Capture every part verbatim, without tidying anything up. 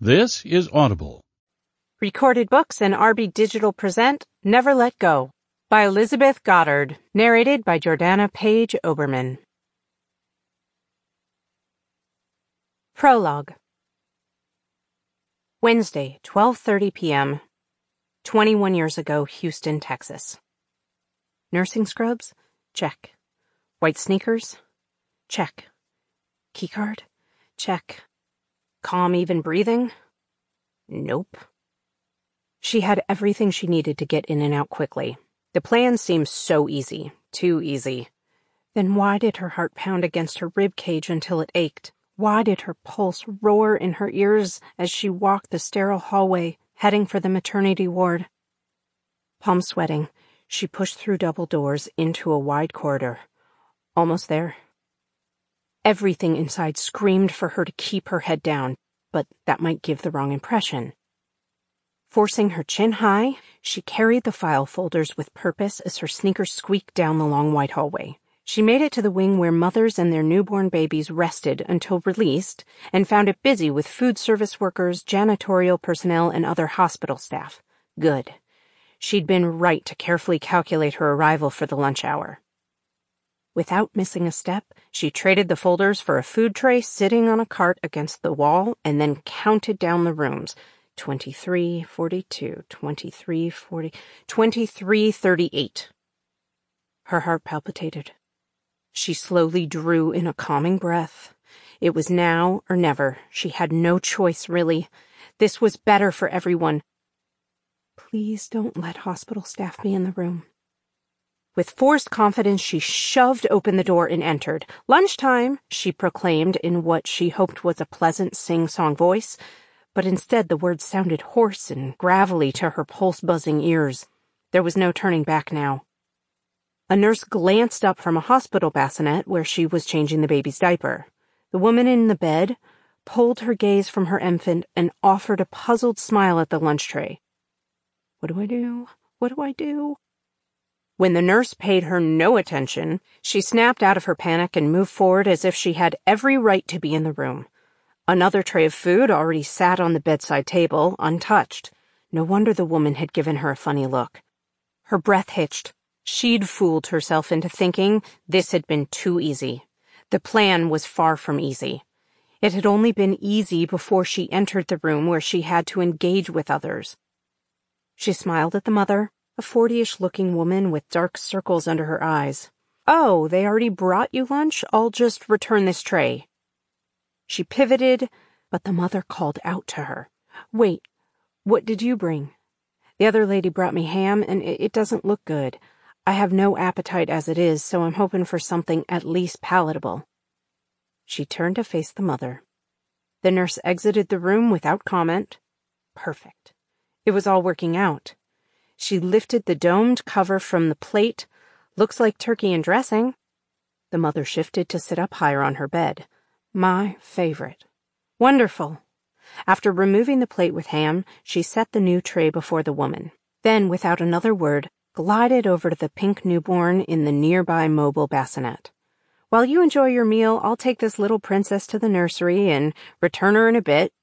This is Audible. Recorded Books and R B Digital present Never Let Go by Elizabeth Goddard, narrated by Jordana Page Oberman. Prologue. Wednesday, twelve thirty p.m. twenty-one years ago, Houston, Texas. Nursing scrubs? Check. White sneakers? Check. Keycard? Check. Calm, even breathing? Nope. She had everything she needed to get in and out quickly. The plan seemed so easy, too easy. Then why did her heart pound against her rib cage until it ached? Why did her pulse roar in her ears as she walked the sterile hallway, heading for the maternity ward? Palm sweating, she pushed through double doors into a wide corridor. Almost there. Everything inside screamed for her to keep her head down, but that might give the wrong impression. Forcing her chin high, she carried the file folders with purpose as her sneakers squeaked down the long white hallway. She made it to the wing where mothers and their newborn babies rested until released, and found it busy with food service workers, janitorial personnel, and other hospital staff. Good. She'd been right to carefully calculate her arrival for the lunch hour. Without missing a step, she traded the folders for a food tray sitting on a cart against the wall and then counted down the rooms. twenty-three, forty-two, twenty-three, forty, twenty-three, thirty-eight. Her heart palpitated. She slowly drew in a calming breath. It was now or never. She had no choice, really. This was better for everyone. Please don't let hospital staff be in the room. With forced confidence, she shoved open the door and entered. Lunchtime, she proclaimed in what she hoped was a pleasant sing-song voice, but instead the words sounded hoarse and gravelly to her pulse-buzzing ears. There was no turning back now. A nurse glanced up from a hospital bassinet where she was changing the baby's diaper. The woman in the bed pulled her gaze from her infant and offered a puzzled smile at the lunch tray. What do I do? What do I do? When the nurse paid her no attention, she snapped out of her panic and moved forward as if she had every right to be in the room. Another tray of food already sat on the bedside table, untouched. No wonder the woman had given her a funny look. Her breath hitched. She'd fooled herself into thinking this had been too easy. The plan was far from easy. It had only been easy before she entered the room where she had to engage with others. She smiled at the mother, a fortyish-looking woman with dark circles under her eyes. Oh, they already brought you lunch? I'll just return this tray. She pivoted, but the mother called out to her. Wait, what did you bring? The other lady brought me ham, and it, it doesn't look good. I have no appetite as it is, so I'm hoping for something at least palatable. She turned to face the mother. The nurse exited the room without comment. Perfect. It was all working out. She lifted the domed cover from the plate. Looks like turkey and dressing. The mother shifted to sit up higher on her bed. My favorite. Wonderful. After removing the plate with ham, she set the new tray before the woman. Then, without another word, glided over to the pink newborn in the nearby mobile bassinet. While you enjoy your meal, I'll take this little princess to the nursery and return her in a bit.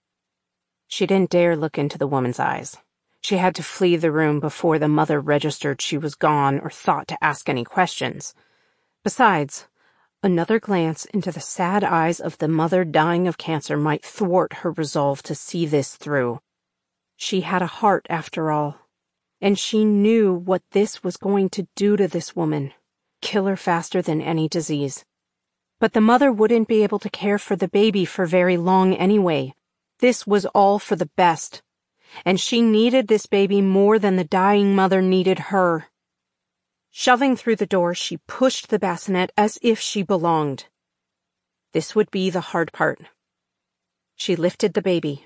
She didn't dare look into the woman's eyes. She had to flee the room before the mother registered she was gone or thought to ask any questions. Besides, another glance into the sad eyes of the mother dying of cancer might thwart her resolve to see this through. She had a heart, after all, and she knew what this was going to do to this woman, kill her faster than any disease. But the mother wouldn't be able to care for the baby for very long anyway. This was all for the best. And she needed this baby more than the dying mother needed her. Shoving through the door, she pushed the bassinet as if she belonged. This would be the hard part. She lifted the baby.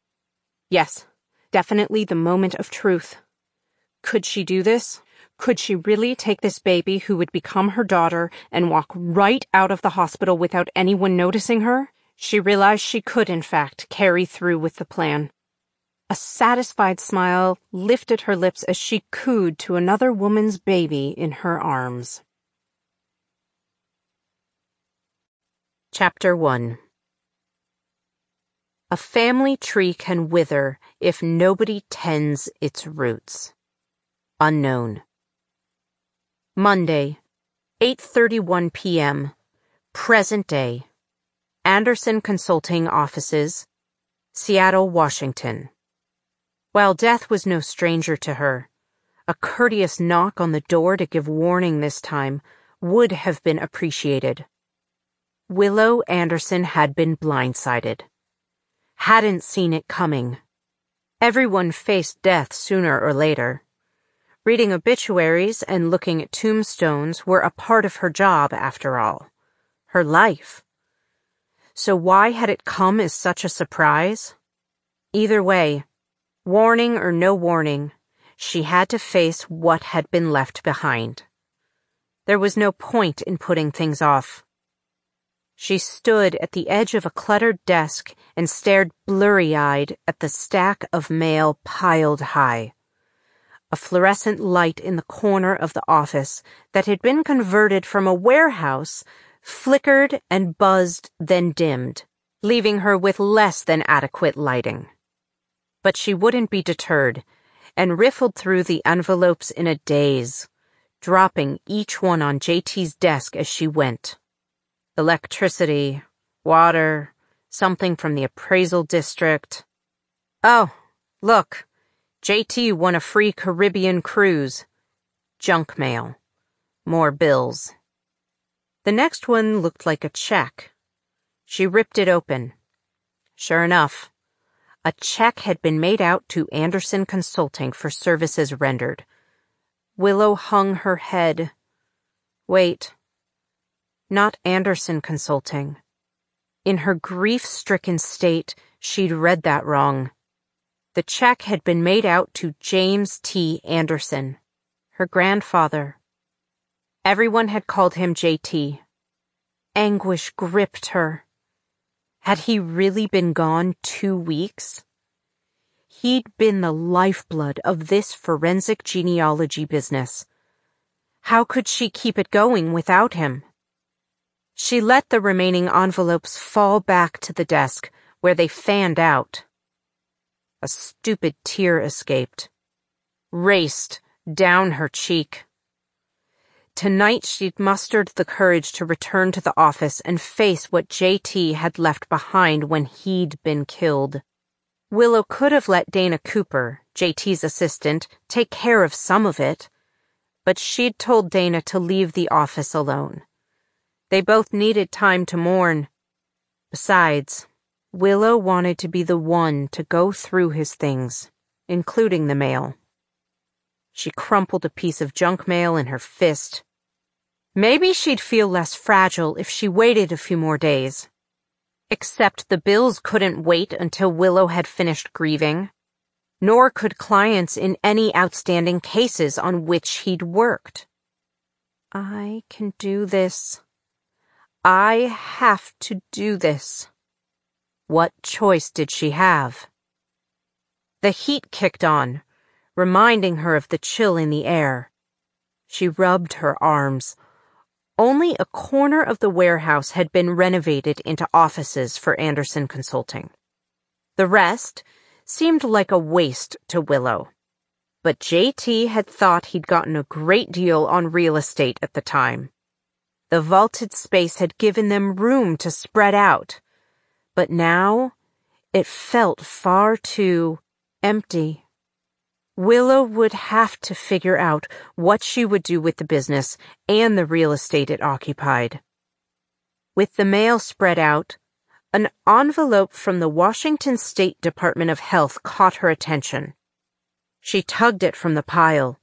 Yes, definitely the moment of truth. Could she do this? Could she really take this baby who would become her daughter and walk right out of the hospital without anyone noticing her? She realized she could, in fact, carry through with the plan. A satisfied smile lifted her lips as she cooed to another woman's baby in her arms. Chapter one. A family tree can wither if nobody tends its roots. Unknown. Monday, eight thirty-one p.m. Present day. Anderson Consulting Offices, Seattle, Washington. While death was no stranger to her, a courteous knock on the door to give warning this time would have been appreciated. Willow Anderson had been blindsided. Hadn't seen it coming. Everyone faced death sooner or later. Reading obituaries and looking at tombstones were a part of her job, after all. Her life. So why had it come as such a surprise? Either way, warning or no warning, she had to face what had been left behind. There was no point in putting things off. She stood at the edge of a cluttered desk and stared blurry-eyed at the stack of mail piled high. A fluorescent light in the corner of the office that had been converted from a warehouse flickered and buzzed, then dimmed, leaving her with less than adequate lighting. But she wouldn't be deterred, and riffled through the envelopes in a daze, dropping each one on J T's desk as she went. Electricity, water, something from the appraisal district. Oh, look, J T won a free Caribbean cruise. Junk mail. More bills. The next one looked like a check. She ripped it open. Sure enough, a check had been made out to Anderson Consulting for services rendered. Willow hung her head. Wait. Not Anderson Consulting. In her grief-stricken state, she'd read that wrong. The check had been made out to James T. Anderson, her grandfather. Everyone had called him J T. Anguish gripped her. Had he really been gone two weeks? He'd been the lifeblood of this forensic genealogy business. How could she keep it going without him? She let the remaining envelopes fall back to the desk, where they fanned out. A stupid tear escaped, raced down her cheek. Tonight she'd mustered the courage to return to the office and face what J T had left behind when he'd been killed. Willow could have let Dana Cooper, J T's assistant, take care of some of it, but she'd told Dana to leave the office alone. They both needed time to mourn. Besides, Willow wanted to be the one to go through his things, including the mail. She crumpled a piece of junk mail in her fist. Maybe she'd feel less fragile if she waited a few more days. Except the bills couldn't wait until Willow had finished grieving, nor could clients in any outstanding cases on which he'd worked. I can do this. I have to do this. What choice did she have? The heat kicked on, reminding her of the chill in the air. She rubbed her arms. Only a corner of the warehouse had been renovated into offices for Anderson Consulting. The rest seemed like a waste to Willow. But J T had thought he'd gotten a great deal on real estate at the time. The vaulted space had given them room to spread out, but now it felt far too empty. Willow would have to figure out what she would do with the business and the real estate it occupied. With the mail spread out, an envelope from the Washington State Department of Health caught her attention. She tugged it from the pile.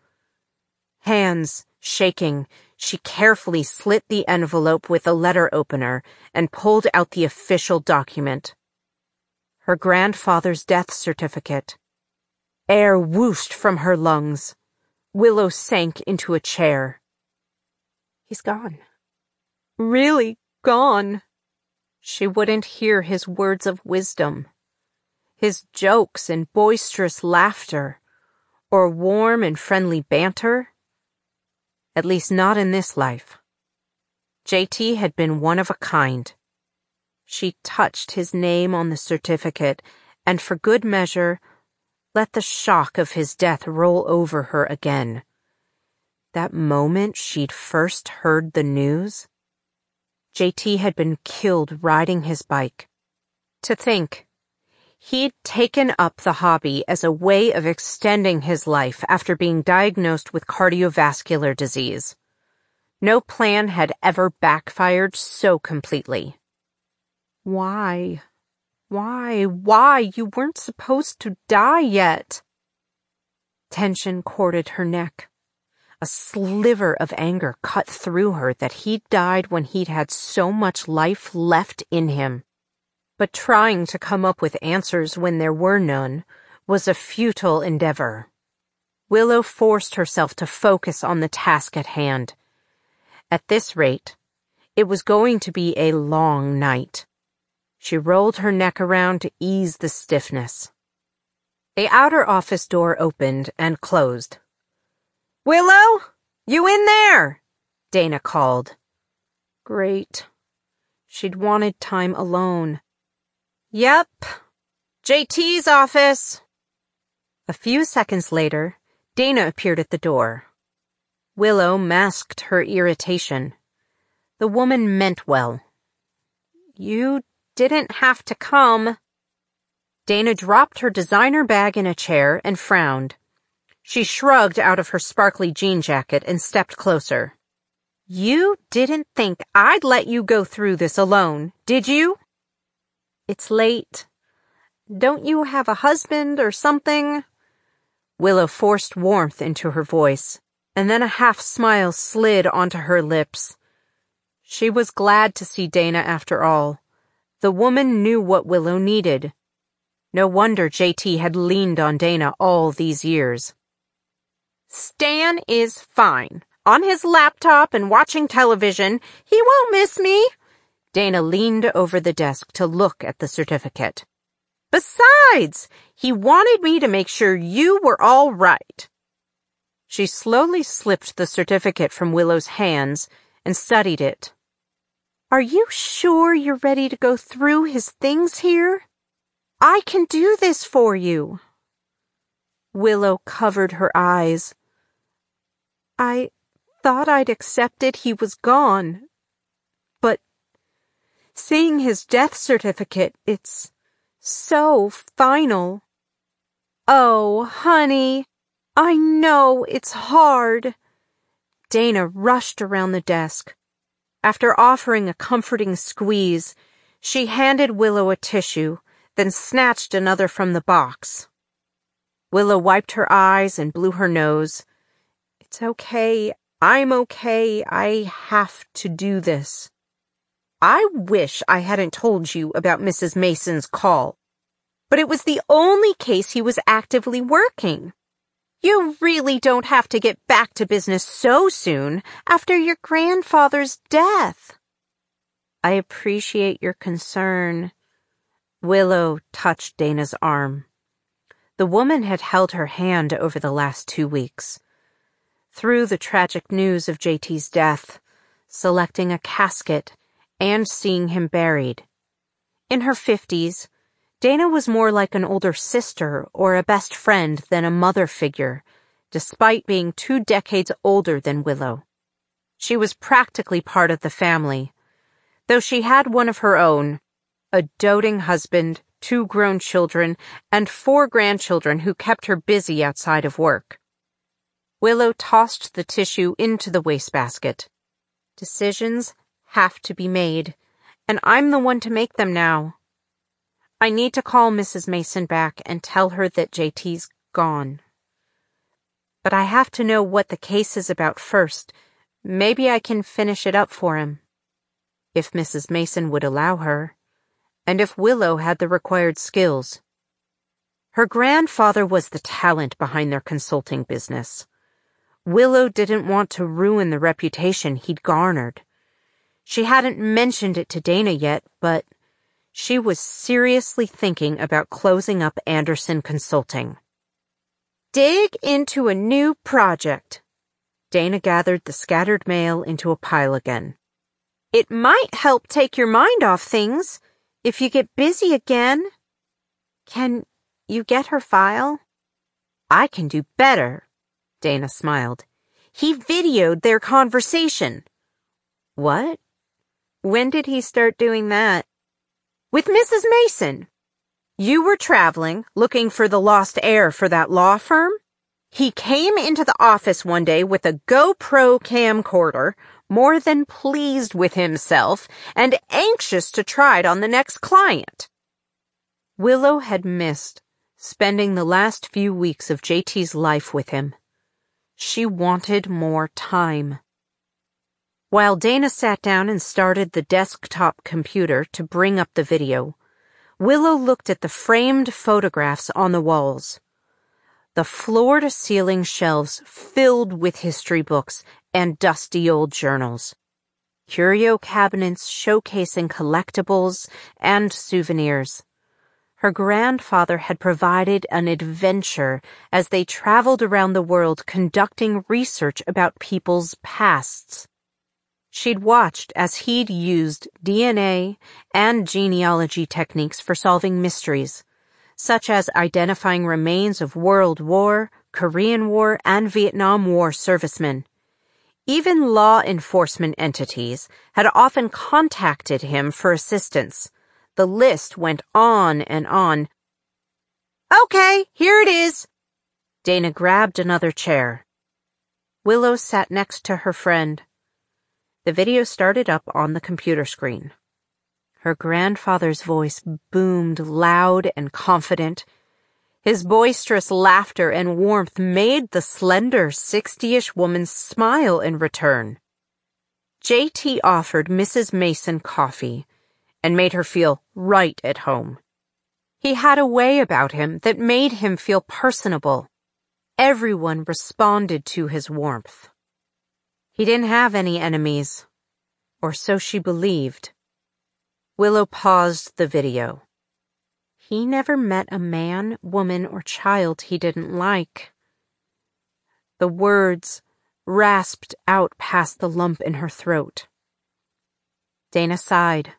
Hands shaking, she carefully slit the envelope with a letter opener and pulled out the official document. Her grandfather's death certificate. Air whooshed from her lungs. Willow sank into a chair. He's gone. Really gone. She wouldn't hear his words of wisdom, his jokes and boisterous laughter, or warm and friendly banter. At least not in this life. J T had been one of a kind. She touched his name on the certificate, and for good measure, let the shock of his death roll over her again. That moment she'd first heard the news, J T had been killed riding his bike. To think, he'd taken up the hobby as a way of extending his life after being diagnosed with cardiovascular disease. No plan had ever backfired so completely. Why? Why? Why? You weren't supposed to die yet. Tension corded her neck. A sliver of anger cut through her that he'd died when he'd had so much life left in him. But trying to come up with answers when there were none was a futile endeavor. Willow forced herself to focus on the task at hand. At this rate, it was going to be a long night. She rolled her neck around to ease the stiffness. The outer office door opened and closed. "Willow, you in there?" Dana called. Great. She'd wanted time alone. "Yep. J T's office." A few seconds later, Dana appeared at the door. Willow masked her irritation. The woman meant well. "You didn't have to come." Dana dropped her designer bag in a chair and frowned. She shrugged out of her sparkly jean jacket and stepped closer. "You didn't think I'd let you go through this alone, did you?" "It's late. Don't you have a husband or something?" Willow forced warmth into her voice, and then a half smile slid onto her lips. She was glad to see Dana after all. The woman knew what Willow needed. No wonder J T had leaned on Dana all these years. "Stan is fine. On his laptop and watching television. He won't miss me." Dana leaned over the desk to look at the certificate. "Besides, he wanted me to make sure you were all right." She slowly slipped the certificate from Willow's hands and studied it. "Are you sure you're ready to go through his things here? I can do this for you." Willow covered her eyes. "I thought I'd accepted he was gone. But seeing his death certificate, it's so final." "Oh, honey, I know it's hard." Dana rushed around the desk. After offering a comforting squeeze, she handed Willow a tissue, then snatched another from the box. Willow wiped her eyes and blew her nose. "It's okay. I'm okay. I have to do this. I wish I hadn't told you about Missus Mason's call, but it was the only case he was actively working. You really don't have to get back to business so soon after your grandfather's death." "I appreciate your concern." Willow touched Dana's arm. The woman had held her hand over the last two weeks. Through the tragic news of J T's death, selecting a casket, and seeing him buried. In her fifties, Dana was more like an older sister or a best friend than a mother figure, despite being two decades older than Willow. She was practically part of the family, though she had one of her own, a doting husband, two grown children, and four grandchildren who kept her busy outside of work. Willow tossed the tissue into the wastebasket. Decisions have to be made, and I'm the one to make them now. I need to call Missus Mason back and tell her that J T's gone. But I have to know what the case is about first. Maybe I can finish it up for him. If Missus Mason would allow her, and if Willow had the required skills. Her grandfather was the talent behind their consulting business. Willow didn't want to ruin the reputation he'd garnered. She hadn't mentioned it to Dana yet, but she was seriously thinking about closing up Anderson Consulting. Dig into a new project. Dana gathered the scattered mail into a pile again. It might help take your mind off things. If you get busy again, can you get her file? I can do better, Dana smiled. He videoed their conversation. What? When did he start doing that? With Missus Mason. You were traveling, looking for the lost heir for that law firm? He came into the office one day with a GoPro camcorder, more than pleased with himself, and anxious to try it on the next client. Willow had missed spending the last few weeks of J T's life with him. She wanted more time. While Dana sat down and started the desktop computer to bring up the video, Willow looked at the framed photographs on the walls. The floor-to-ceiling shelves filled with history books and dusty old journals. Curio cabinets showcasing collectibles and souvenirs. Her grandfather had provided an adventure as they traveled around the world conducting research about people's pasts. She'd watched as he'd used D N A and genealogy techniques for solving mysteries, such as identifying remains of World War, Korean War, and Vietnam War servicemen. Even law enforcement entities had often contacted him for assistance. The list went on and on. Okay, here it is. Dana grabbed another chair. Willow sat next to her friend. The video started up on the computer screen. Her grandfather's voice boomed loud and confident. His boisterous laughter and warmth made the slender sixty-ish woman smile in return. J T offered Missus Mason coffee and made her feel right at home. He had a way about him that made him feel personable. Everyone responded to his warmth. He didn't have any enemies, or so she believed. Willow paused the video. He never met a man, woman, or child he didn't like. The words rasped out past the lump in her throat. Dana sighed.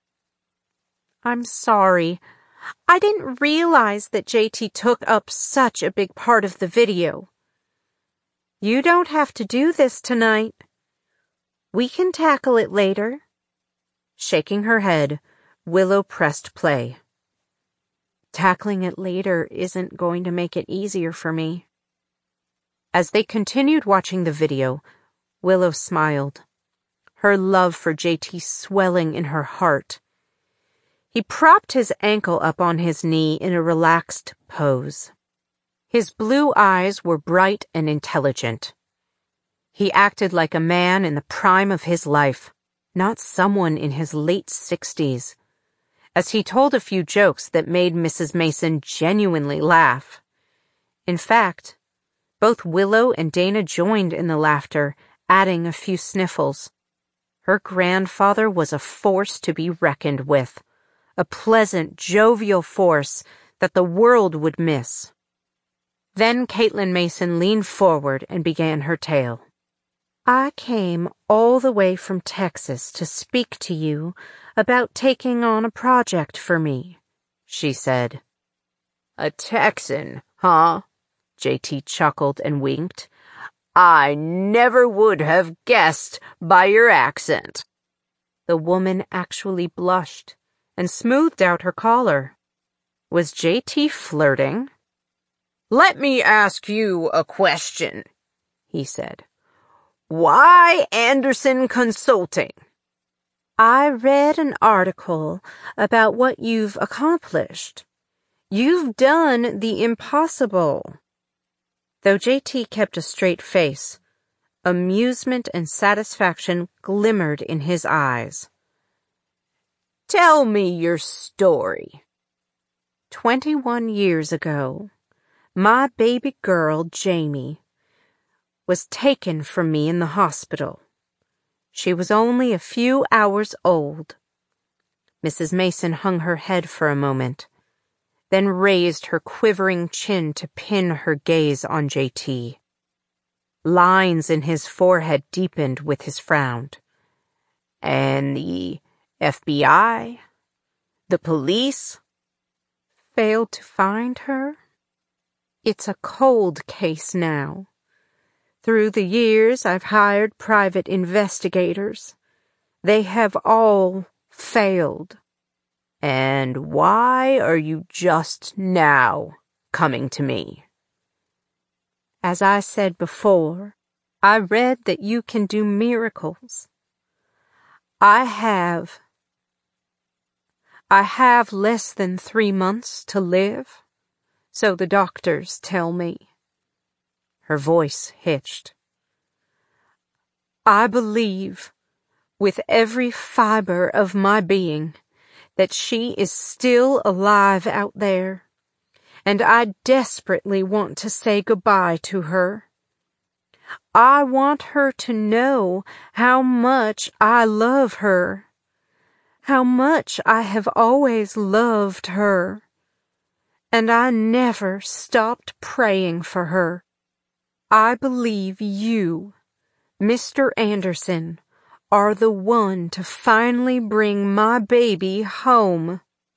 I'm sorry. I didn't realize that J T took up such a big part of the video. You don't have to do this tonight. We can tackle it later. Shaking her head, Willow pressed play. Tackling it later isn't going to make it easier for me. As they continued watching the video, Willow smiled, her love for J T swelling in her heart. He propped his ankle up on his knee in a relaxed pose. His blue eyes were bright and intelligent. He acted like a man in the prime of his life, not someone in his late sixties, as he told a few jokes that made Missus Mason genuinely laugh. In fact, both Willow and Dana joined in the laughter, adding a few sniffles. Her grandfather was a force to be reckoned with, a pleasant, jovial force that the world would miss. Then Caitlin Mason leaned forward and began her tale. I came all the way from Texas to speak to you about taking on a project for me, she said. A Texan, huh? J T chuckled and winked. I never would have guessed by your accent. The woman actually blushed and smoothed out her collar. Was J T flirting? Let me ask you a question, he said. Why Anderson Consulting? I read an article about what you've accomplished. You've done the impossible. Though J T kept a straight face, amusement and satisfaction glimmered in his eyes. Tell me your story. Twenty-one years ago, my baby girl, Jamie, was taken from me in the hospital. She was only a few hours old. Missus Mason hung her head for a moment, then raised her quivering chin to pin her gaze on J T. Lines in his forehead deepened with his frown. And the F B I? The police failed to find her? It's a cold case now. Through the years, I've hired private investigators. They have all failed. And why are you just now coming to me? As I said before, I read that you can do miracles. I have. I have less than three months to live, so the doctors tell me. Her voice hitched. I believe, with every fiber of my being, that she is still alive out there, and I desperately want to say goodbye to her. I want her to know how much I love her, how much I have always loved her, and I never stopped praying for her. I believe you, Mister Anderson, are the one to finally bring my baby home.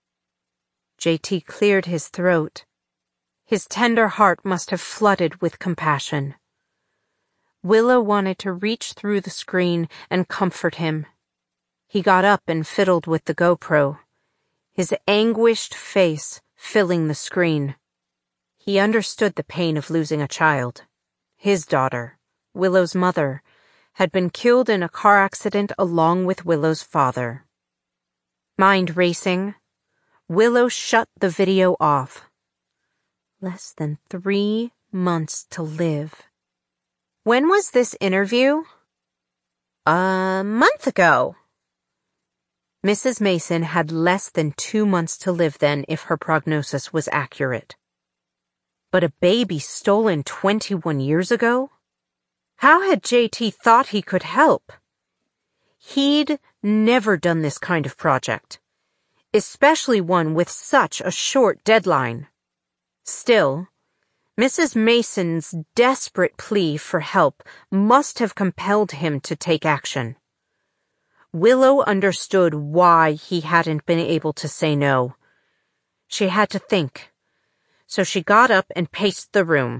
J T cleared his throat. His tender heart must have flooded with compassion. Willow wanted to reach through the screen and comfort him. He got up and fiddled with the GoPro, his anguished face filling the screen. He understood the pain of losing a child. His daughter, Willow's mother, had been killed in a car accident along with Willow's father. Mind racing, Willow shut the video off. Less than three months to live. When was this interview? A month ago. Missus Mason had less than two months to live then if her prognosis was accurate. But a baby stolen twenty-one years ago? How had J T thought he could help? He'd never done this kind of project, especially one with such a short deadline. Still, Missus Mason's desperate plea for help must have compelled him to take action. Willow understood why he hadn't been able to say no. She had to think. So she got up and paced the room.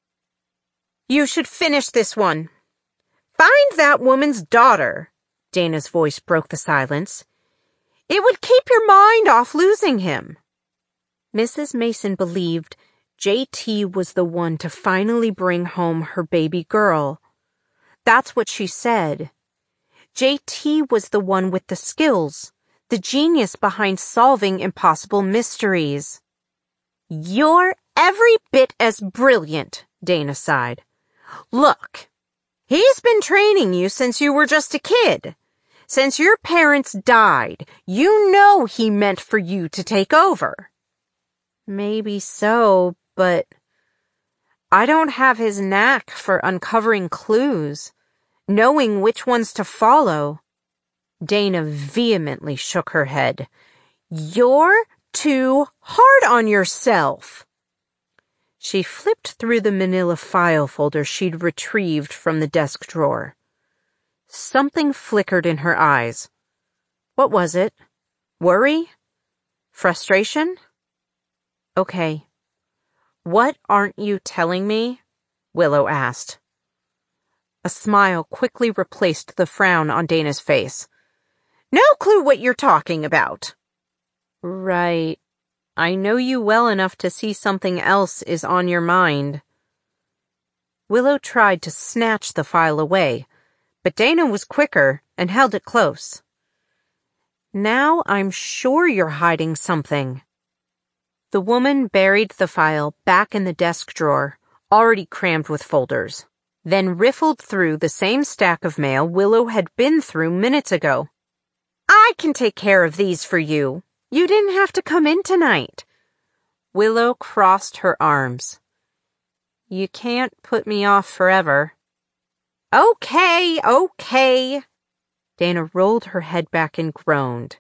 You should finish this one. Find that woman's daughter. Dana's voice broke the silence. It would keep your mind off losing him. Missus Mason believed J T was the one to finally bring home her baby girl. That's what she said. J T was the one with the skills, the genius behind solving impossible mysteries. You're every bit as brilliant, Dana sighed. Look, he's been training you since you were just a kid. Since your parents died, you know he meant for you to take over. Maybe so, but I don't have his knack for uncovering clues, knowing which ones to follow. Dana vehemently shook her head. You're too hard on yourself. She flipped through the manila file folder she'd retrieved from the desk drawer. Something flickered in her eyes. What was it? Worry? Frustration? Okay. What aren't you telling me? Willow asked. A smile quickly replaced the frown on Dana's face. No clue what you're talking about. Right. I know you well enough to see something else is on your mind. Willow tried to snatch the file away, but Dana was quicker and held it close. Now I'm sure you're hiding something. The woman buried the file back in the desk drawer, already crammed with folders, then riffled through the same stack of mail Willow had been through minutes ago. I can take care of these for you. You didn't have to come in tonight. Willow crossed her arms. You can't put me off forever. Okay, okay. Dana rolled her head back and groaned.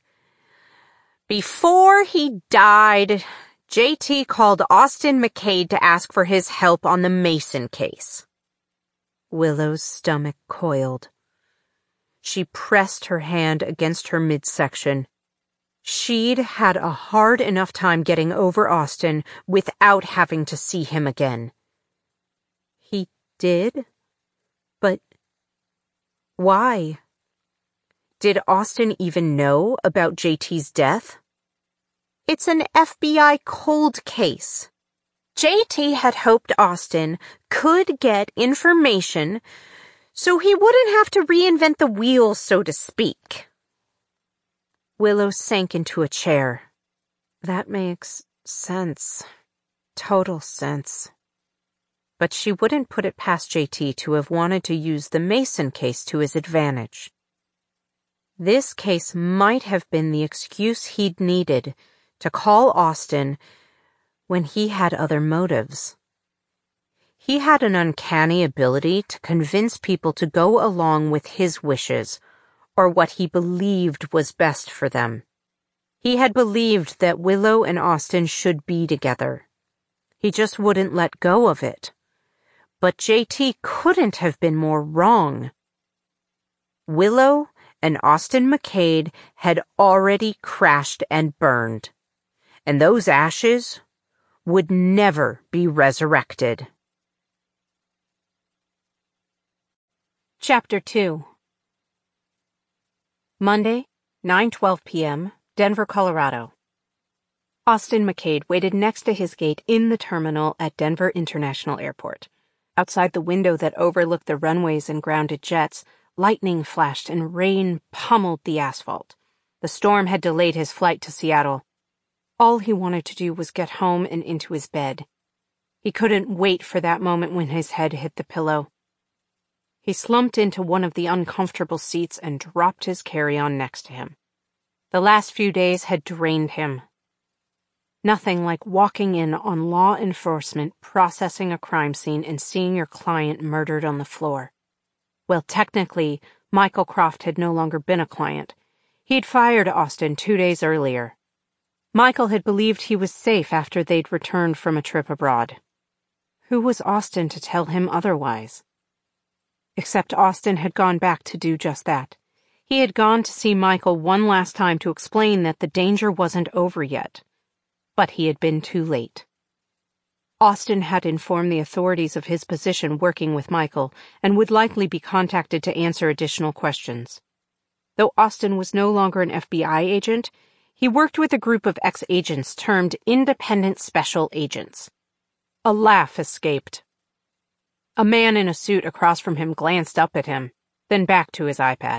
Before he died, J T called Austin McCade to ask for his help on the Mason case. Willow's stomach coiled. She pressed her hand against her midsection. She'd had a hard enough time getting over Austin without having to see him again. He did? But why? Did Austin even know about J T's death? It's an F B I cold case. J T had hoped Austin could get information so he wouldn't have to reinvent the wheel, so to speak. Willow sank into a chair. That makes sense. Total sense. But she wouldn't put it past J T to have wanted to use the Mason case to his advantage. This case might have been the excuse he'd needed to call Austin when he had other motives. He had an uncanny ability to convince people to go along with his wishes, or what he believed was best for them. He had believed that Willow and Austin should be together. He just wouldn't let go of it. But J T couldn't have been more wrong. Willow and Austin McCade had already crashed and burned, and those ashes would never be resurrected. Chapter two. Monday, nine twelve p.m., Denver, Colorado. Austin McCade waited next to his gate in the terminal at Denver International Airport. Outside the window that overlooked the runways and grounded jets, lightning flashed and rain pummeled the asphalt. The storm had delayed his flight to Seattle. All he wanted to do was get home and into his bed. He couldn't wait for that moment when his head hit the pillow. He slumped into one of the uncomfortable seats and dropped his carry-on next to him. The last few days had drained him. Nothing like walking in on law enforcement processing a crime scene and seeing your client murdered on the floor. Well, technically, Michael Croft had no longer been a client. He'd fired Austin two days earlier. Michael had believed he was safe after they'd returned from a trip abroad. Who was Austin to tell him otherwise? Except Austin had gone back to do just that. He had gone to see Michael one last time to explain that the danger wasn't over yet. But he had been too late. Austin had informed the authorities of his position working with Michael and would likely be contacted to answer additional questions. Though Austin was no longer an F B I agent, he worked with a group of ex-agents termed Independent Special Agents. A laugh escaped. A man in a suit across from him glanced up at him, then back to his iPad.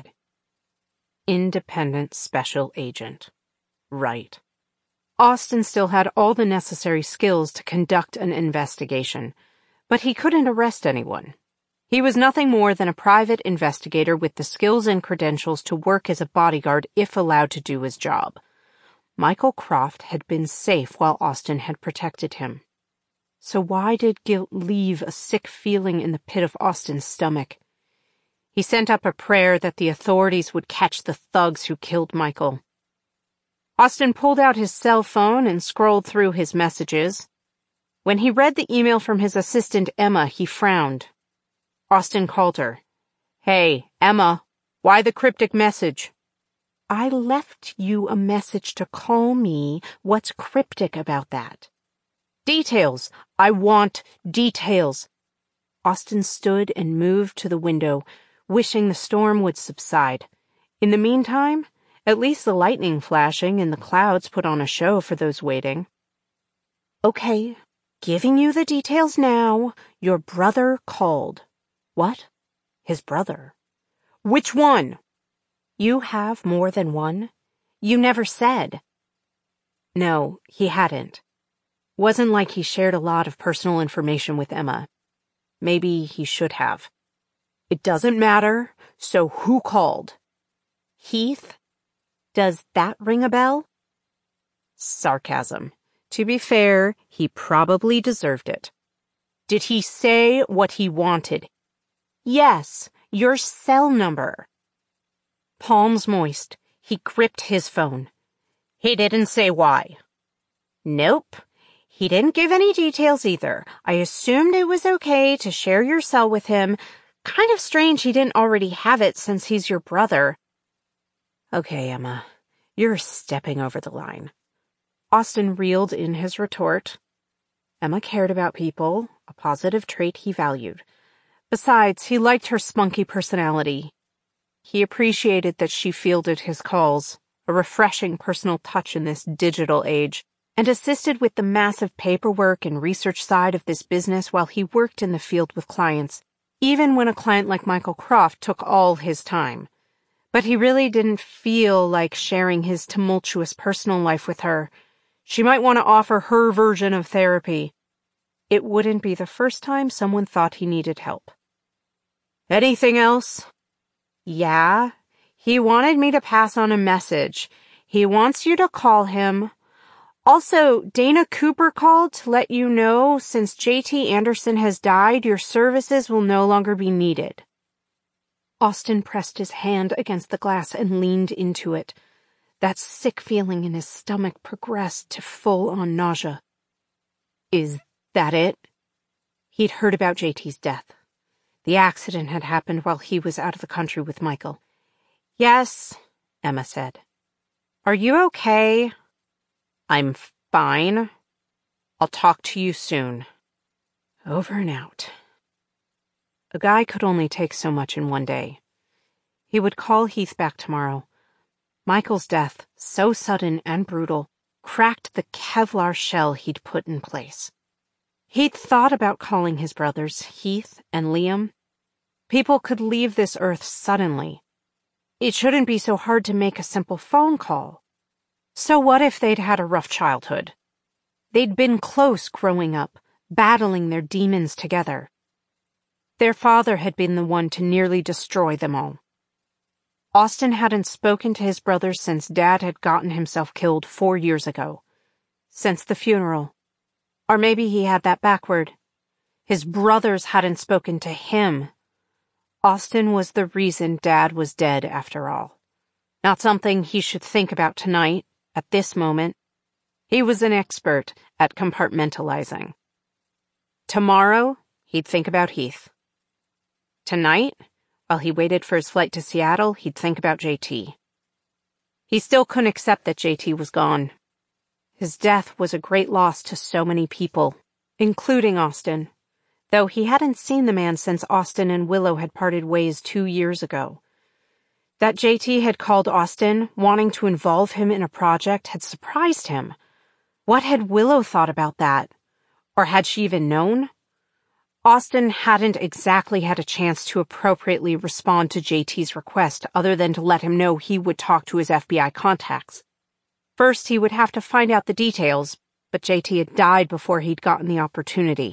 Independent Special Agent. Right. Austin still had all the necessary skills to conduct an investigation, but he couldn't arrest anyone. He was nothing more than a private investigator with the skills and credentials to work as a bodyguard if allowed to do his job. Michael Croft had been safe while Austin had protected him. So why did guilt leave a sick feeling in the pit of Austin's stomach? He sent up a prayer that the authorities would catch the thugs who killed Michael. Austin pulled out his cell phone and scrolled through his messages. When he read the email from his assistant Emma, he frowned. Austin called her. "Hey, Emma, why the cryptic message?" "I left you a message to call me. What's cryptic about that?" "Details. I want details." Austin stood and moved to the window, wishing the storm would subside. In the meantime, at least the lightning flashing and the clouds put on a show for those waiting. "Okay, giving you the details now. Your brother called." "What? His brother? Which one?" "You have more than one? You never said." No, he hadn't. Wasn't like he shared a lot of personal information with Emma. Maybe he should have. "It doesn't matter, so who called?" "Heath? Does that ring a bell?" Sarcasm. To be fair, he probably deserved it. "Did he say what he wanted?" "Yes, your cell number." Palms moist, he gripped his phone. "He didn't say why." "Nope. He didn't give any details either. I assumed it was okay to share your cell with him. Kind of strange he didn't already have it since he's your brother." "Okay, Emma. You're stepping over the line. Austin reeled in his retort. Emma cared about people, a positive trait he valued. Besides, he liked her spunky personality. He appreciated that she fielded his calls, a refreshing personal touch in this digital age, and assisted with the massive paperwork and research side of this business while he worked in the field with clients, even when a client like Michael Croft took all his time. But he really didn't feel like sharing his tumultuous personal life with her. She might want to offer her version of therapy. It wouldn't be the first time someone thought he needed help. Anything else? Yeah. He wanted me to pass on a message. He wants you to call him. Also, Dana Cooper called to let you know since J T Anderson has died, your services will no longer be needed. Austin pressed his hand against the glass and leaned into it. That sick feeling in his stomach progressed to full-on nausea. Is that it? He'd heard about J T's death. The accident had happened while he was out of the country with Michael. Yes, Emma said. Are you okay? I'm fine. I'll talk to you soon. Over and out. A guy could only take so much in one day. He would call Heath back tomorrow. Michael's death, so sudden and brutal, cracked the Kevlar shell he'd put in place. He'd thought about calling his brothers, Heath and Liam. People could leave this earth suddenly. It shouldn't be so hard to make a simple phone call. So what if they'd had a rough childhood? They'd been close growing up, battling their demons together. Their father had been the one to nearly destroy them all. Austin hadn't spoken to his brothers since Dad had gotten himself killed four years ago. Since the funeral. Or maybe he had that backward. His brothers hadn't spoken to him. Austin was the reason Dad was dead after all. Not something he should think about tonight, at this moment. He was an expert at compartmentalizing. Tomorrow, he'd think about Heath. Tonight, while he waited for his flight to Seattle, he'd think about J T. He still couldn't accept that J T was gone. His death was a great loss to so many people, including Austin, though he hadn't seen the man since Austin and Willow had parted ways two years ago. That J T had called Austin, wanting to involve him in a project, had surprised him. What had Willow thought about that? Or had she even known? Austin hadn't exactly had a chance to appropriately respond to J T's request other than to let him know he would talk to his F B I contacts. First, he would have to find out the details, but J T had died before he'd gotten the opportunity.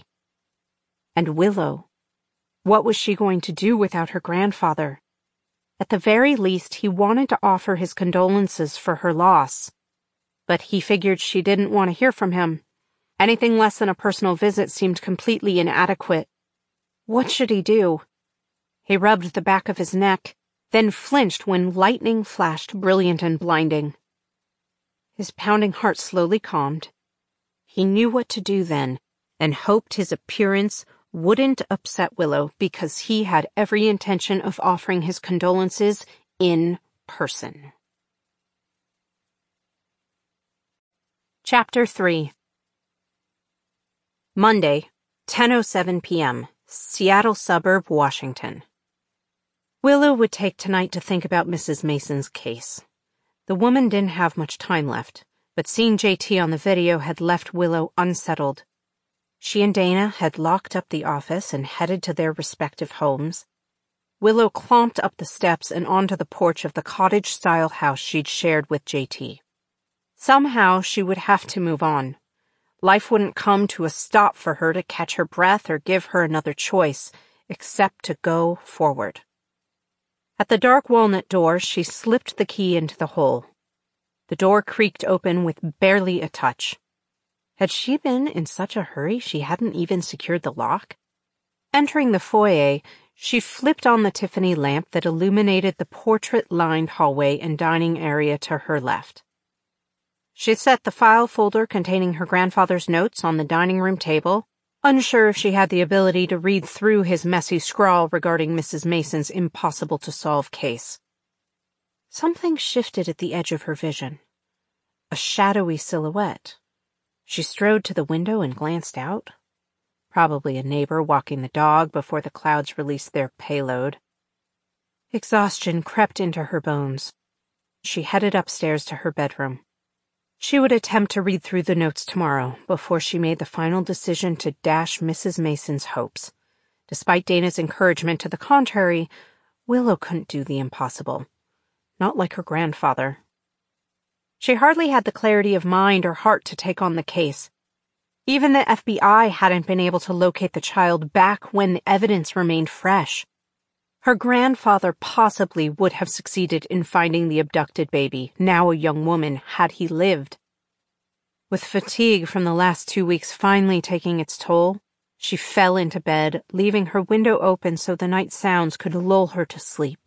And Willow? What was she going to do without her grandfather? At the very least, he wanted to offer his condolences for her loss. But he figured she didn't want to hear from him. Anything less than a personal visit seemed completely inadequate. What should he do? He rubbed the back of his neck, then flinched when lightning flashed brilliant and blinding. His pounding heart slowly calmed. He knew what to do then, and hoped his appearance wouldn't upset Willow because he had every intention of offering his condolences in person. Chapter three. Monday, ten oh seven p.m., Seattle suburb, Washington. Willow would take tonight to think about Missus Mason's case. The woman didn't have much time left, but seeing J T on the video had left Willow unsettled. She and Dana had locked up the office and headed to their respective homes. Willow clomped up the steps and onto the porch of the cottage-style house she'd shared with J T. Somehow she would have to move on. Life wouldn't come to a stop for her to catch her breath or give her another choice, except to go forward. At the dark walnut door, she slipped the key into the hole. The door creaked open with barely a touch. Had she been in such a hurry she hadn't even secured the lock? Entering the foyer, she flipped on the Tiffany lamp that illuminated the portrait-lined hallway and dining area to her left. She set the file folder containing her grandfather's notes on the dining room table, unsure if she had the ability to read through his messy scrawl regarding Missus Mason's impossible-to-solve case. Something shifted at the edge of her vision. A shadowy silhouette. She strode to the window and glanced out. Probably a neighbor walking the dog before the clouds released their payload. Exhaustion crept into her bones. She headed upstairs to her bedroom. She would attempt to read through the notes tomorrow before she made the final decision to dash Missus Mason's hopes. Despite Dana's encouragement to the contrary, Willow couldn't do the impossible. Not like her grandfather. She hardly had the clarity of mind or heart to take on the case. Even the F B I hadn't been able to locate the child back when the evidence remained fresh. Her grandfather possibly would have succeeded in finding the abducted baby, now a young woman, had he lived. With fatigue from the last two weeks finally taking its toll, she fell into bed, leaving her window open so the night sounds could lull her to sleep.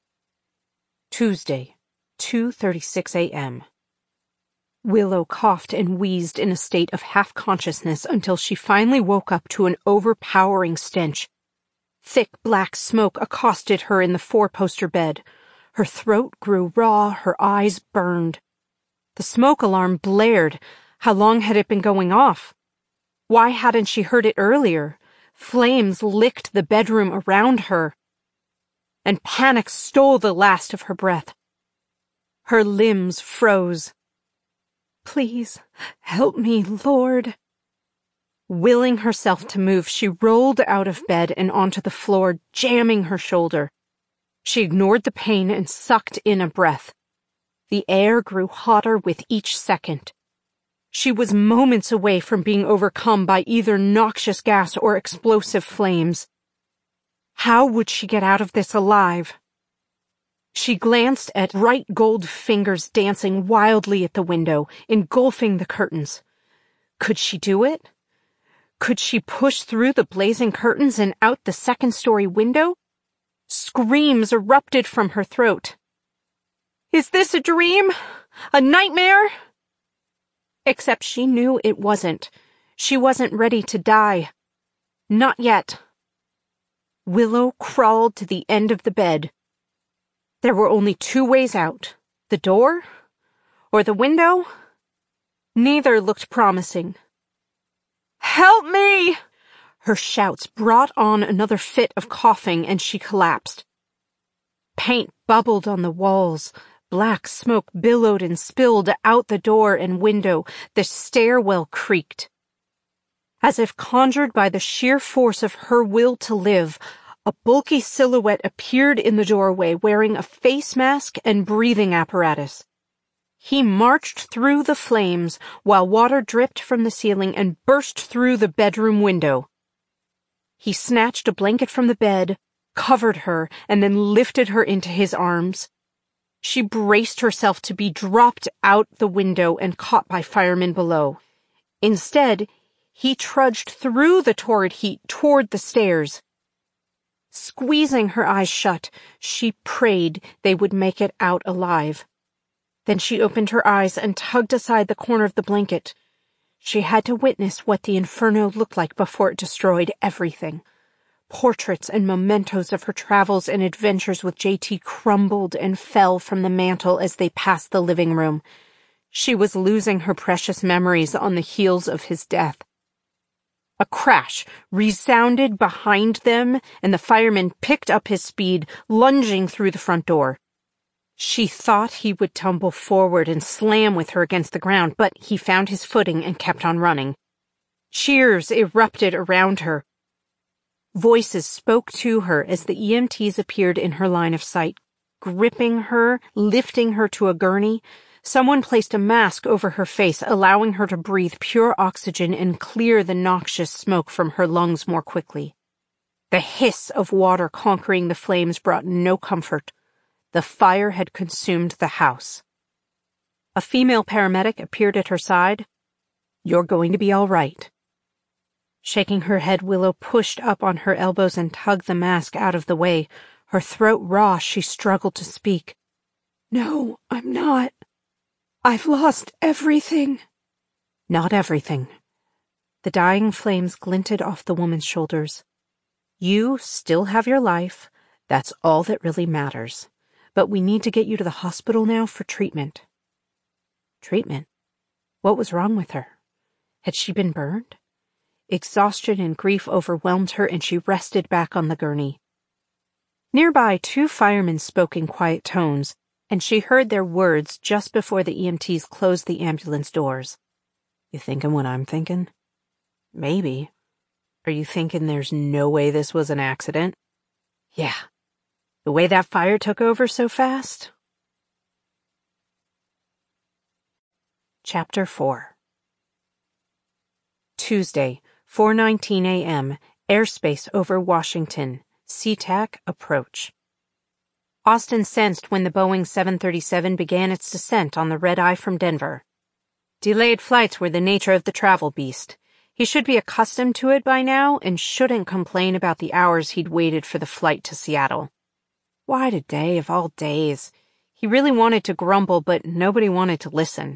Tuesday, two thirty-six a.m. Willow coughed and wheezed in a state of half-consciousness until she finally woke up to an overpowering stench. Thick black smoke accosted her in the four-poster bed. Her throat grew raw, her eyes burned. The smoke alarm blared. How long had it been going off? Why hadn't she heard it earlier? Flames licked the bedroom around her, and panic stole the last of her breath. Her limbs froze. Please, help me, Lord. Willing herself to move, she rolled out of bed and onto the floor, jamming her shoulder. She ignored the pain and sucked in a breath. The air grew hotter with each second. She was moments away from being overcome by either noxious gas or explosive flames. How would she get out of this alive? She glanced at bright gold fingers dancing wildly at the window, engulfing the curtains. Could she do it? Could she push through the blazing curtains and out the second-story window? Screams erupted from her throat. Is this a dream? A nightmare? Except she knew it wasn't. She wasn't ready to die. Not yet. Willow crawled to the end of the bed. There were only two ways out. The door? Or the window? Neither looked promising. Help me! Her shouts brought on another fit of coughing, and she collapsed. Paint bubbled on the walls. Black smoke billowed and spilled out the door and window. The stairwell creaked. As if conjured by the sheer force of her will to live, a bulky silhouette appeared in the doorway wearing a face mask and breathing apparatus. He marched through the flames while water dripped from the ceiling and burst through the bedroom window. He snatched a blanket from the bed, covered her, and then lifted her into his arms. She braced herself to be dropped out the window and caught by firemen below. Instead, he trudged through the torrid heat toward the stairs. Squeezing her eyes shut, she prayed they would make it out alive. Then she opened her eyes and tugged aside the corner of the blanket. She had to witness what the inferno looked like before it destroyed everything. Portraits and mementos of her travels and adventures with J T crumbled and fell from the mantel as they passed the living room. She was losing her precious memories on the heels of his death. A crash resounded behind them, and the fireman picked up his speed, lunging through the front door. She thought he would tumble forward and slam with her against the ground, but he found his footing and kept on running. Cheers erupted around her. Voices spoke to her as the E M Ts appeared in her line of sight, gripping her, lifting her to a gurney. Someone placed a mask over her face, allowing her to breathe pure oxygen and clear the noxious smoke from her lungs more quickly. The hiss of water conquering the flames brought no comfort. The fire had consumed the house. A female paramedic appeared at her side. "You're going to be all right." Shaking her head, Willow pushed up on her elbows and tugged the mask out of the way. Her throat raw, she struggled to speak. "No, I'm not. I've lost everything." "Not everything." The dying flames glinted off the woman's shoulders. "You still have your life. That's all that really matters. but we need to get you to the hospital now for treatment. Treatment? What was wrong with her? Had she been burned? Exhaustion and grief overwhelmed her, and she rested back on the gurney. Nearby, two firemen spoke in quiet tones, and she heard their words just before the E M Ts closed the ambulance doors. You thinking what I'm thinking? Maybe. Are you thinking there's no way this was an accident? Yeah. The way that fire took over so fast? Chapter four. Tuesday, four nineteen a.m., airspace over Washington, SeaTac approach. Austin sensed when the Boeing seven thirty-seven began its descent on the red-eye from Denver. Delayed flights were the nature of the travel beast. He should be accustomed to it by now and shouldn't complain about the hours he'd waited for the flight to Seattle. Why today of all days? He really wanted to grumble, but nobody wanted to listen.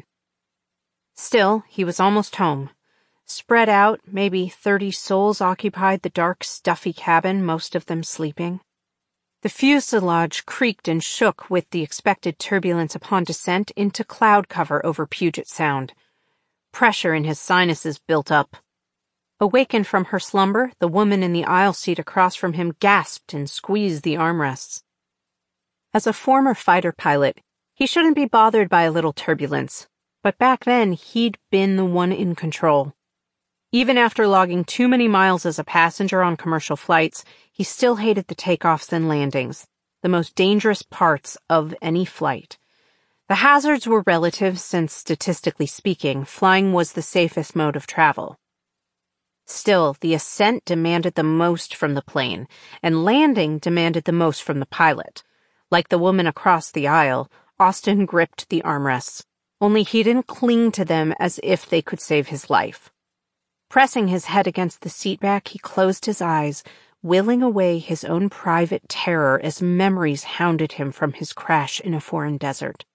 Still, he was almost home. Spread out, maybe thirty souls occupied the dark, stuffy cabin, most of them sleeping. The fuselage creaked and shook with the expected turbulence upon descent into cloud cover over Puget Sound. Pressure in his sinuses built up. Awakened from her slumber, the woman in the aisle seat across from him gasped and squeezed the armrests. As a former fighter pilot, he shouldn't be bothered by a little turbulence, but back then he'd been the one in control. Even after logging too many miles as a passenger on commercial flights, he still hated the takeoffs and landings, the most dangerous parts of any flight. The hazards were relative since, statistically speaking, flying was the safest mode of travel. Still, the ascent demanded the most from the plane, and landing demanded the most from the pilot. Like the woman across the aisle, Austin gripped the armrests, only he didn't cling to them as if they could save his life. Pressing his head against the seatback, he closed his eyes, willing away his own private terror as memories hounded him from his crash in a foreign desert.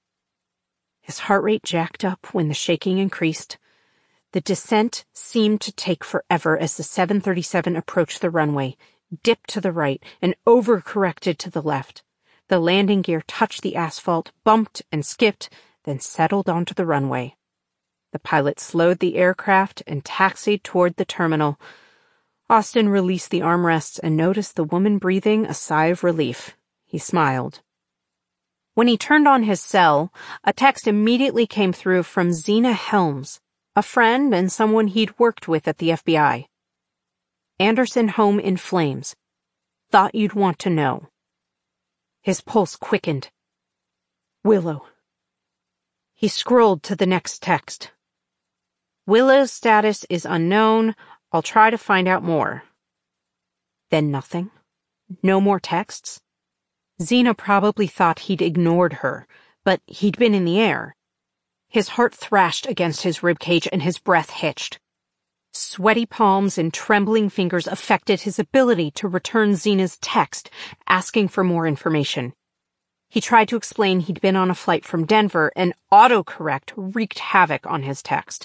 His heart rate jacked up when the shaking increased. The descent seemed to take forever as the seven thirty-seven approached the runway, dipped to the right, and overcorrected to the left. The landing gear touched the asphalt, bumped and skipped, then settled onto the runway. The pilot slowed the aircraft and taxied toward the terminal. Austin released the armrests and noticed the woman breathing a sigh of relief. He smiled. When he turned on his cell, a text immediately came through from Zena Helms, a friend and someone he'd worked with at the F B I. Anderson home in flames. Thought you'd want to know. His pulse quickened. Willow. He scrolled to the next text. Willow's status is unknown. I'll try to find out more. Then nothing. No more texts. Zena probably thought he'd ignored her, but he'd been in the air. His heart thrashed against his ribcage and his breath hitched. Sweaty palms and trembling fingers affected his ability to return Zena's text, asking for more information. He tried to explain he'd been on a flight from Denver, and autocorrect wreaked havoc on his text.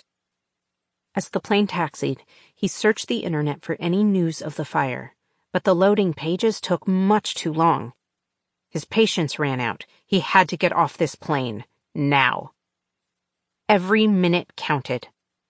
As the plane taxied, he searched the internet for any news of the fire, but the loading pages took much too long. His patience ran out. He had to get off this plane, now. Every minute counted.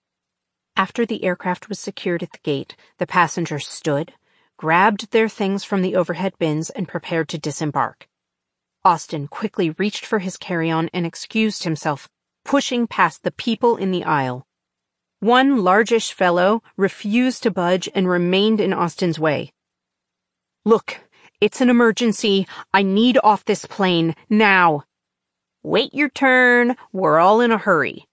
After the aircraft was secured at the gate, the passengers stood, grabbed their things from the overhead bins, and prepared to disembark. Austin quickly reached for his carry-on and excused himself, pushing past the people in the aisle. One largish fellow refused to budge and remained in Austin's way. Look, it's an emergency. I need off this plane, now. Wait your turn. We're all in a hurry.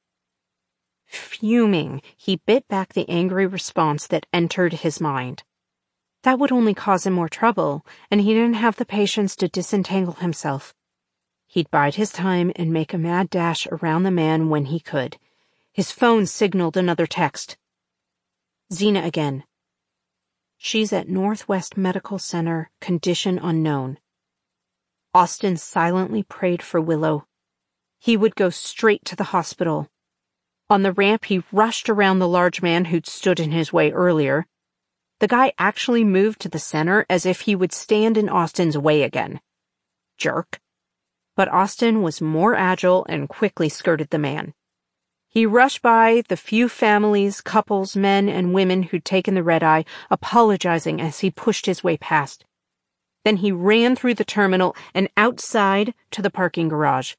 Fuming, he bit back the angry response that entered his mind. That would only cause him more trouble, and he didn't have the patience to disentangle himself. He'd bide his time and make a mad dash around the man when he could. His phone signaled another text. Zena again. She's at Northwest Medical Center, condition unknown. Austin silently prayed for Willow. He would go straight to the hospital. On the ramp, he rushed around the large man who'd stood in his way earlier. The guy actually moved to the center as if he would stand in Austin's way again. Jerk. But Austin was more agile and quickly skirted the man. He rushed by the few families, couples, men, and women who'd taken the red-eye, apologizing as he pushed his way past. Then he ran through the terminal and outside to the parking garage.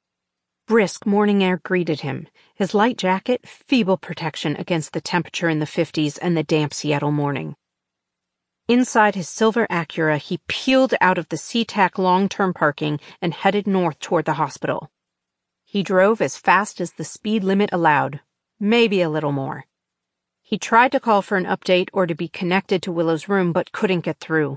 Brisk morning air greeted him, his light jacket feeble protection against the temperature in the fifties and the damp Seattle morning. Inside his silver Acura, he peeled out of the SeaTac long-term parking and headed north toward the hospital. He drove as fast as the speed limit allowed, maybe a little more. He tried to call for an update or to be connected to Willow's room, but couldn't get through.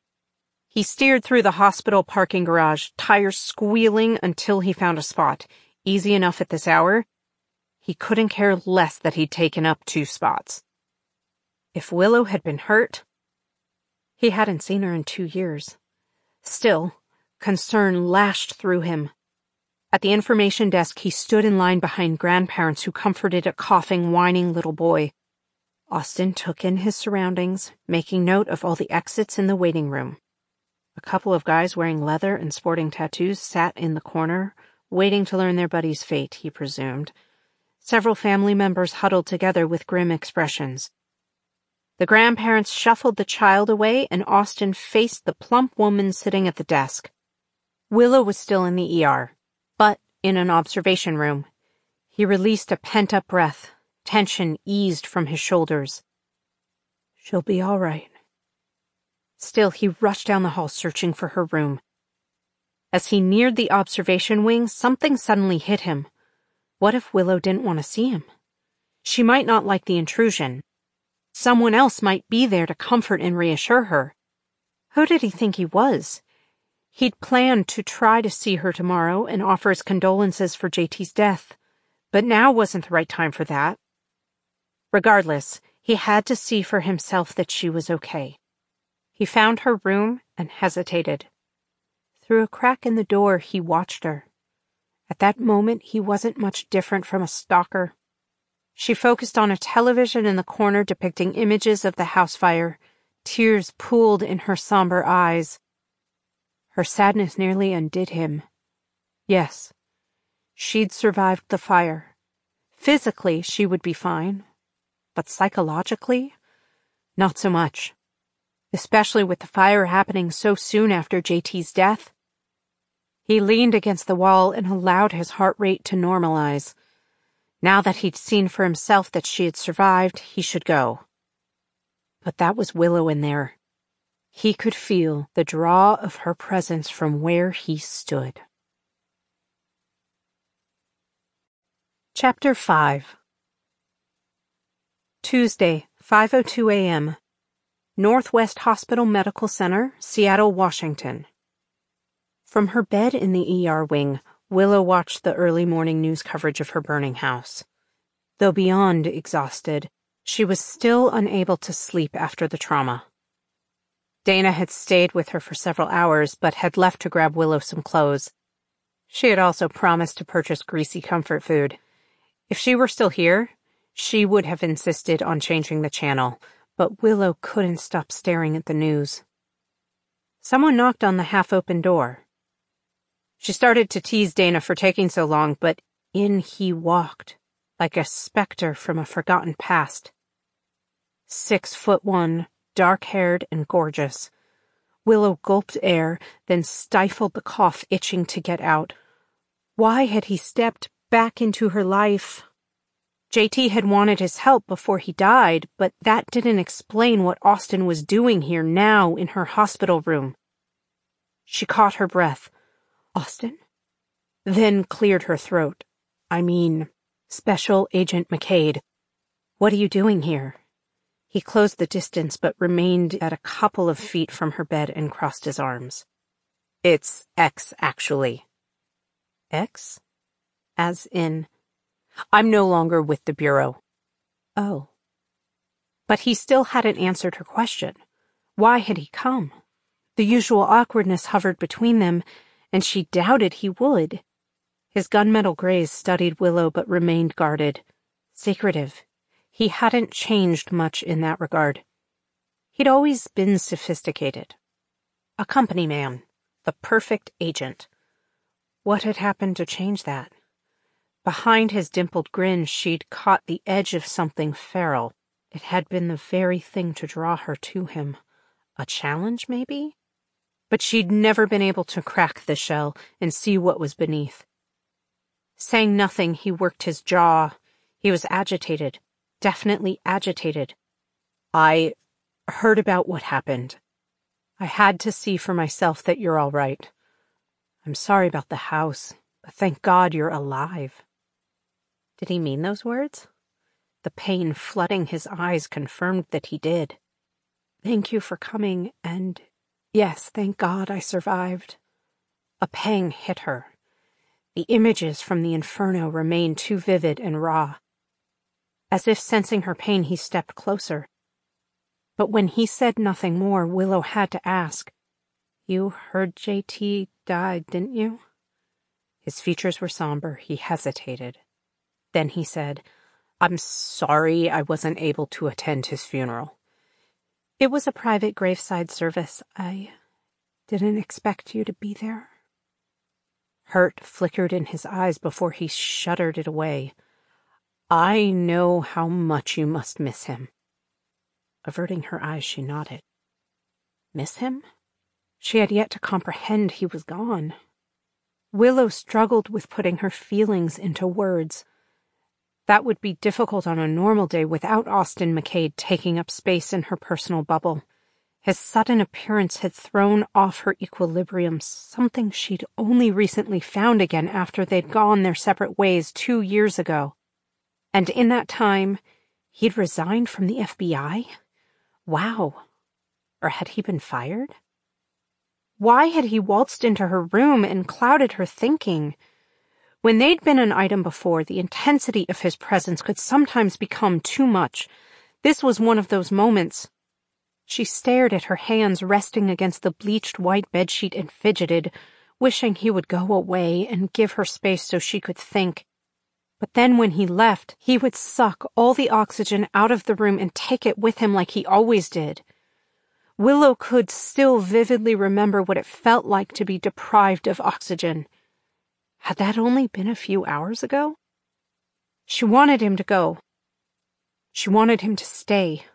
He steered through the hospital parking garage, tires squealing until he found a spot. Easy enough at this hour. He couldn't care less that he'd taken up two spots. If Willow had been hurt, he hadn't seen her in two years. Still, concern lashed through him. At the information desk, he stood in line behind grandparents who comforted a coughing, whining little boy. Austin took in his surroundings, making note of all the exits in the waiting room. A couple of guys wearing leather and sporting tattoos sat in the corner, waiting to learn their buddy's fate, he presumed. Several family members huddled together with grim expressions. The grandparents shuffled the child away, and Austin faced the plump woman sitting at the desk. Willow was still in the E R. But in an observation room. He released a pent-up breath. Tension eased from his shoulders. She'll be all right. Still, he rushed down the hall searching for her room. As he neared the observation wing, something suddenly hit him. What if Willow didn't want to see him? She might not like the intrusion. Someone else might be there to comfort and reassure her. Who did he think he was? He'd planned to try to see her tomorrow and offer his condolences for J T's death, but now wasn't the right time for that. Regardless, he had to see for himself that she was okay. He found her room and hesitated. Through a crack in the door, he watched her. At that moment, he wasn't much different from a stalker. She focused on a television in the corner depicting images of the house fire. Tears pooled in her somber eyes. Her sadness nearly undid him. Yes, she'd survived the fire. Physically, she would be fine. But psychologically, not so much. Especially with the fire happening so soon after J T's death. He leaned against the wall and allowed his heart rate to normalize. Now that he'd seen for himself that she had survived, he should go. But that was Willow in there. He could feel the draw of her presence from where he stood. Chapter five. Tuesday, five oh two a.m. Northwest Hospital Medical Center, Seattle, Washington. From her bed in the E R wing, Willow watched the early morning news coverage of her burning house. Though beyond exhausted, she was still unable to sleep after the trauma. Dana had stayed with her for several hours, but had left to grab Willow some clothes. She had also promised to purchase greasy comfort food. If she were still here, she would have insisted on changing the channel, but Willow couldn't stop staring at the news. Someone knocked on the half-open door. She started to tease Dana for taking so long, but in he walked, like a specter from a forgotten past. Six foot one, dark-haired and gorgeous. Willow gulped air, then stifled the cough itching to get out. Why had he stepped back into her life? J T had wanted his help before he died, but that didn't explain what Austin was doing here now in her hospital room. She caught her breath. Austin? Then cleared her throat. I mean, Special Agent McCade. What are you doing here? He closed the distance but remained at a couple of feet from her bed and crossed his arms. It's X, actually. X? As in, I'm no longer with the Bureau. Oh. But he still hadn't answered her question. Why had he come? The usual awkwardness hovered between them, and she doubted he would. His gunmetal grays studied Willow but remained guarded, secretive. He hadn't changed much in that regard. He'd always been sophisticated. A company man, the perfect agent. What had happened to change that? Behind his dimpled grin, she'd caught the edge of something feral. It had been the very thing to draw her to him. A challenge, maybe? But she'd never been able to crack the shell and see what was beneath. Saying nothing, he worked his jaw. He was agitated, definitely agitated. I heard about what happened. I had to see for myself that you're all right. I'm sorry about the house, but thank God you're alive. Did he mean those words? The pain flooding his eyes confirmed that he did. Thank you for coming, and yes, thank God I survived. A pang hit her. The images from the inferno remained too vivid and raw. As if sensing her pain, he stepped closer. But when he said nothing more, Willow had to ask, You heard J T died, didn't you? His features were somber. He hesitated. Then he said, I'm sorry I wasn't able to attend his funeral. It was a private graveside service. I didn't expect you to be there. Hurt flickered in his eyes before he shuddered it away. I know how much you must miss him. Averting her eyes, she nodded. Miss him? She had yet to comprehend he was gone. Willow struggled with putting her feelings into words. That would be difficult on a normal day without Austin McCade taking up space in her personal bubble. His sudden appearance had thrown off her equilibrium, something she'd only recently found again after they'd gone their separate ways two years ago. And in that time, he'd resigned from the F B I? Wow. Or had he been fired? Why had he waltzed into her room and clouded her thinking? When they'd been an item before, the intensity of his presence could sometimes become too much. This was one of those moments. She stared at her hands resting against the bleached white bedsheet and fidgeted, wishing he would go away and give her space so she could think. But then when he left, he would suck all the oxygen out of the room and take it with him like he always did. Willow could still vividly remember what it felt like to be deprived of oxygen. Had that only been a few hours ago? She wanted him to go. She wanted him to stay.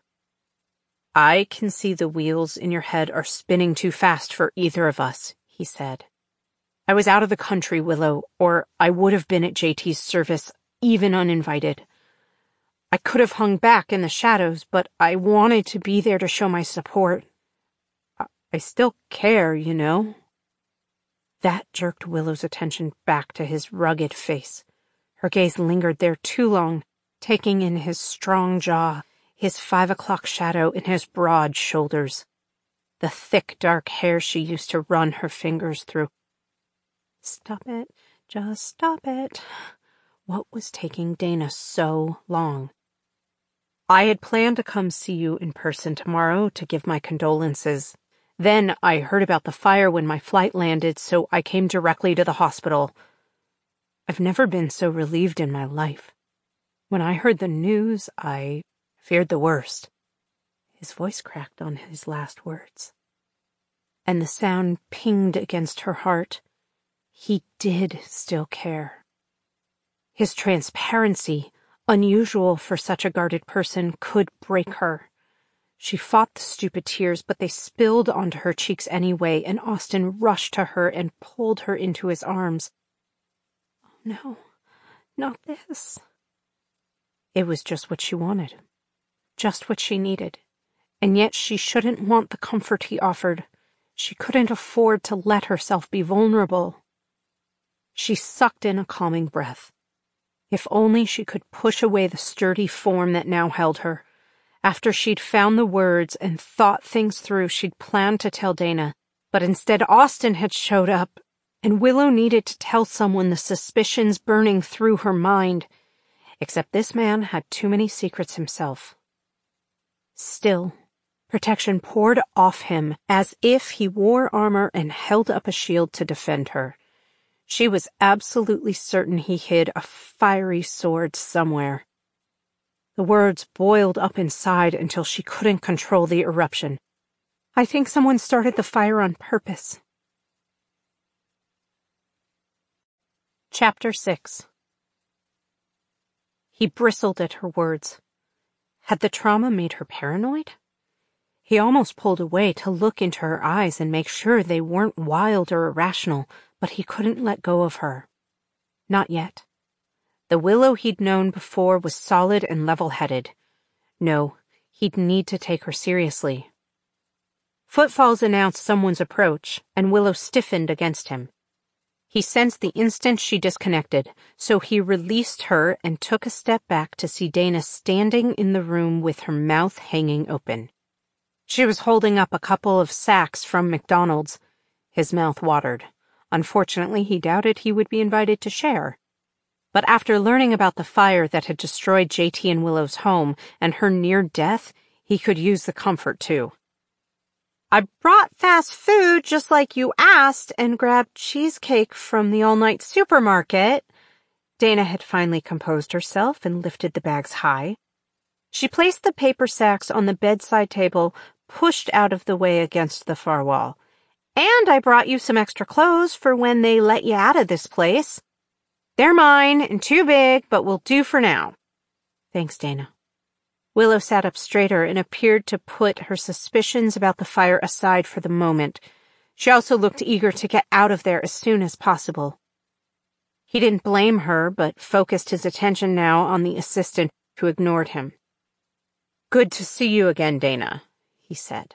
I can see the wheels in your head are spinning too fast for either of us, he said. I was out of the country, Willow, or I would have been at J T's service, even uninvited. I could have hung back in the shadows, but I wanted to be there to show my support. I, I still care, you know. That jerked Willow's attention back to his rugged face. Her gaze lingered there too long, taking in his strong jaw, his five o'clock shadow in his broad shoulders, the thick dark hair she used to run her fingers through. Stop it. Just stop it. What was taking Dana so long? I had planned to come see you in person tomorrow to give my condolences. Then I heard about the fire when my flight landed, so I came directly to the hospital. I've never been so relieved in my life. When I heard the news, I feared the worst. His voice cracked on his last words. And the sound pinged against her heart. He did still care. His transparency, unusual for such a guarded person, could break her. She fought the stupid tears, but they spilled onto her cheeks anyway, and Austin rushed to her and pulled her into his arms. Oh no, not this. It was just what she wanted, just what she needed, and yet she shouldn't want the comfort he offered. She couldn't afford to let herself be vulnerable. She sucked in a calming breath. If only she could push away the sturdy form that now held her. After she'd found the words and thought things through, she'd planned to tell Dana, but instead Austin had showed up, and Willow needed to tell someone the suspicions burning through her mind. Except this man had too many secrets himself. Still, protection poured off him as if he wore armor and held up a shield to defend her. She was absolutely certain he hid a fiery sword somewhere. The words boiled up inside until she couldn't control the eruption. I think someone started the fire on purpose. Chapter six. He bristled at her words. Had the trauma made her paranoid? He almost pulled away to look into her eyes and make sure they weren't wild or irrational, but he couldn't let go of her. Not yet. The Willow he'd known before was solid and level-headed. No, he'd need to take her seriously. Footfalls announced someone's approach, and Willow stiffened against him. He sensed the instant she disconnected, so he released her and took a step back to see Dana standing in the room with her mouth hanging open. She was holding up a couple of sacks from McDonald's. His mouth watered. Unfortunately, he doubted he would be invited to share. But after learning about the fire that had destroyed J T and Willow's home and her near death, he could use the comfort too. I brought fast food just like you asked and grabbed cheesecake from the all-night supermarket. Dana had finally composed herself and lifted the bags high. She placed the paper sacks on the bedside table, pushed out of the way against the far wall. And I brought you some extra clothes for when they let you out of this place. They're mine and too big, but will do for now. Thanks, Dana. Willow sat up straighter and appeared to put her suspicions about the fire aside for the moment. She also looked eager to get out of there as soon as possible. He didn't blame her, but focused his attention now on the assistant who ignored him. Good to see you again, Dana, he said.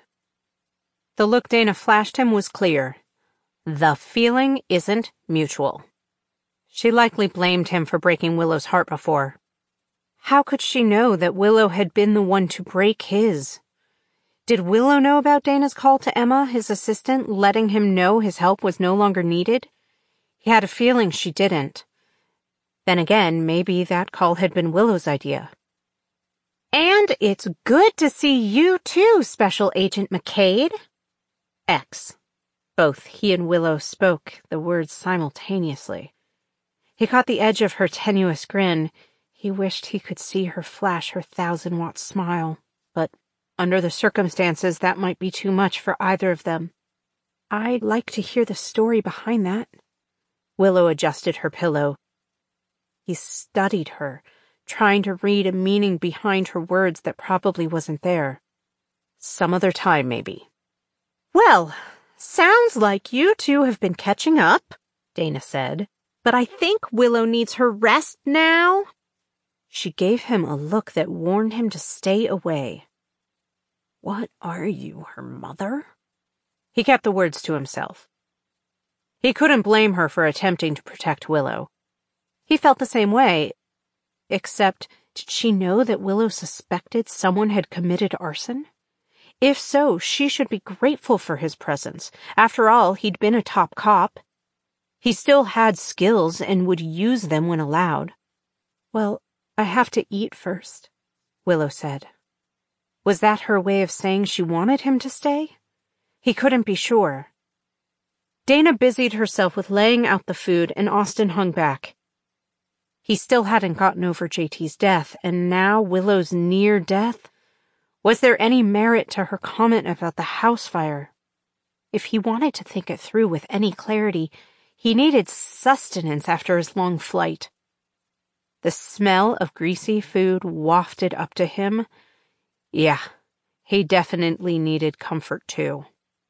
The look Dana flashed him was clear. The feeling isn't mutual. She likely blamed him for breaking Willow's heart before. How could she know that Willow had been the one to break his? Did Willow know about Dana's call to Emma, his assistant, letting him know his help was no longer needed? He had a feeling she didn't. Then again, maybe that call had been Willow's idea. And it's good to see you too, Special Agent McCade. X. Both he and Willow spoke the words simultaneously. He caught the edge of her tenuous grin. He wished he could see her flash her thousand-watt smile, but under the circumstances that might be too much for either of them. I'd like to hear the story behind that. Willow adjusted her pillow. He studied her, trying to read a meaning behind her words that probably wasn't there. Some other time, maybe. Well, sounds like you two have been catching up, Dana said, but I think Willow needs her rest now. She gave him a look that warned him to stay away. What are you, her mother? He kept the words to himself. He couldn't blame her for attempting to protect Willow. He felt the same way, except did she know that Willow suspected someone had committed arson? If so, she should be grateful for his presence. After all, he'd been a top cop. He still had skills and would use them when allowed. Well, I have to eat first, Willow said. Was that her way of saying she wanted him to stay? He couldn't be sure. Dana busied herself with laying out the food, and Austin hung back. He still hadn't gotten over J T's death, and now Willow's near death? Was there any merit to her comment about the house fire? If he wanted to think it through with any clarity, he needed sustenance after his long flight. The smell of greasy food wafted up to him. Yeah, he definitely needed comfort too.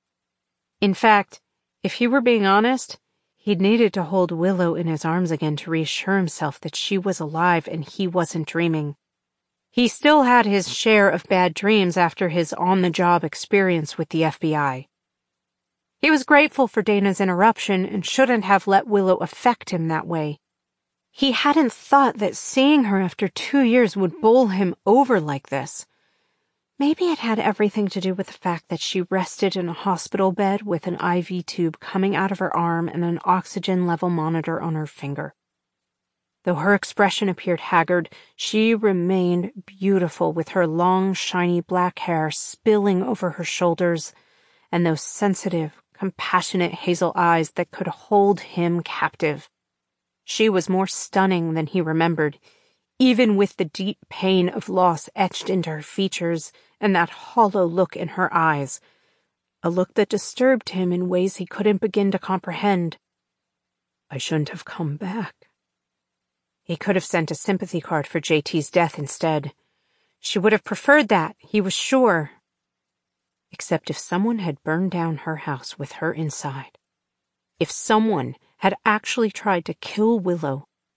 In fact, if he were being honest, he'd needed to hold Willow in his arms again to reassure himself that she was alive and he wasn't dreaming. He still had his share of bad dreams after his on-the-job experience with the F B I. He was grateful for Dana's interruption and shouldn't have let Willow affect him that way. He hadn't thought that seeing her after two years would bowl him over like this. Maybe it had everything to do with the fact that she rested in a hospital bed with an I V tube coming out of her arm and an oxygen level monitor on her finger. Though her expression appeared haggard, she remained beautiful with her long, shiny black hair spilling over her shoulders and those sensitive, compassionate hazel eyes that could hold him captive. She was more stunning than he remembered, even with the deep pain of loss etched into her features and that hollow look in her eyes, a look that disturbed him in ways he couldn't begin to comprehend. I shouldn't have come back. He could have sent a sympathy card for J T's death instead. She would have preferred that, he was sure. Except if someone had burned down her house with her inside. If someone had actually tried to kill Willow